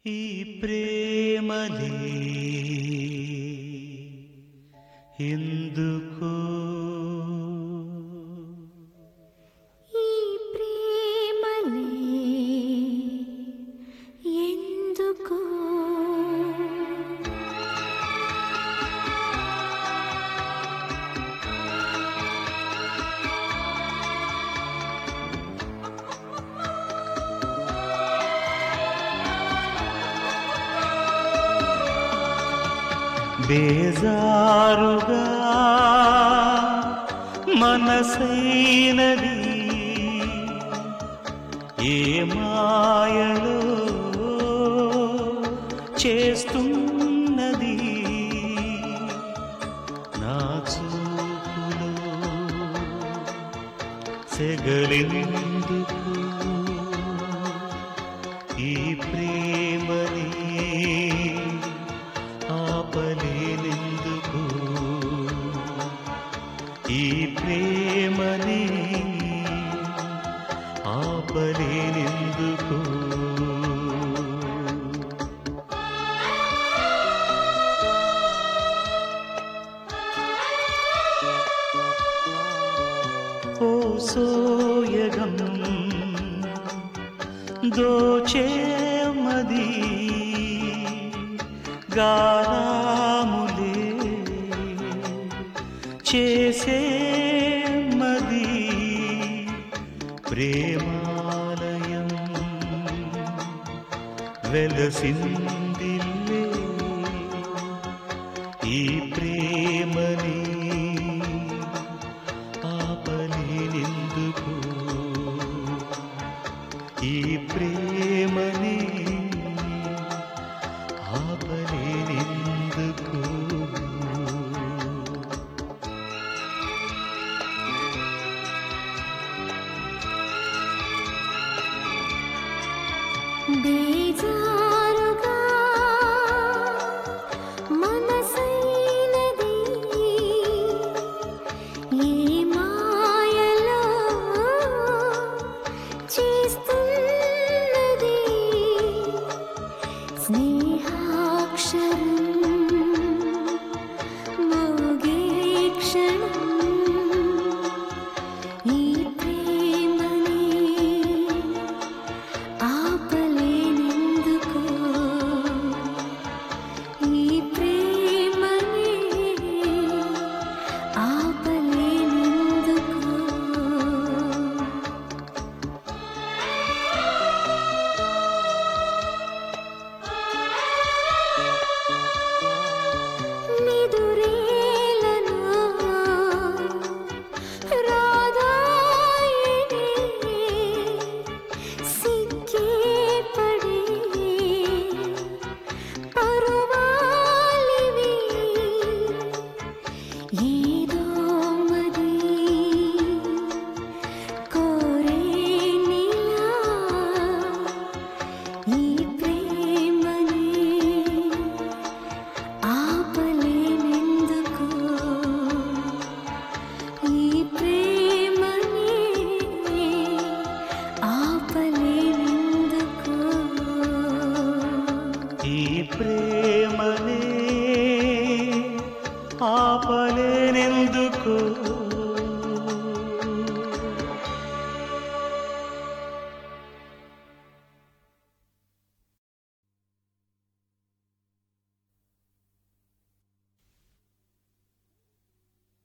ఈ ప్రేమలే ఎందుకో ఈ ప్రేమలే ఎందుకో బేజారుగా మనసైనది ఏ మాయలో చేస్తున్నది నా చూపులో సెగలెందుకు ఈ ప్రేమని ఆపలేనెందుకు ఈ ప్రేమని ఆపలేనెందుకు ఓ సోయగం దోచేమది గారాములే చేసే మది ప్రేమాలయం వెలసిందిల్లే ఈ ప్రేమని ఆపలేనెందుకు ఈ ప్రేమని ఆపలేనెందుకు బేజారుగా మనసైనది ఏ మాయలో చేస్తున్నది స్నేహాక్షరం మోగే క్షణం ఈ ప్రేమని ఆపలేనెందుకు ఈ ప్రేమని ఆపలేనెందుకు నిదురేలను రాధాయని సిక్కే పడే పరువాలివి ఏదో మది కోరే నీలా ఈ ప్రేమని ఆపలేనెందుకు ఈ ప్రేమని ఆపలేనెందుకు ఈ ప్రేమని ఆపలేనెందుకు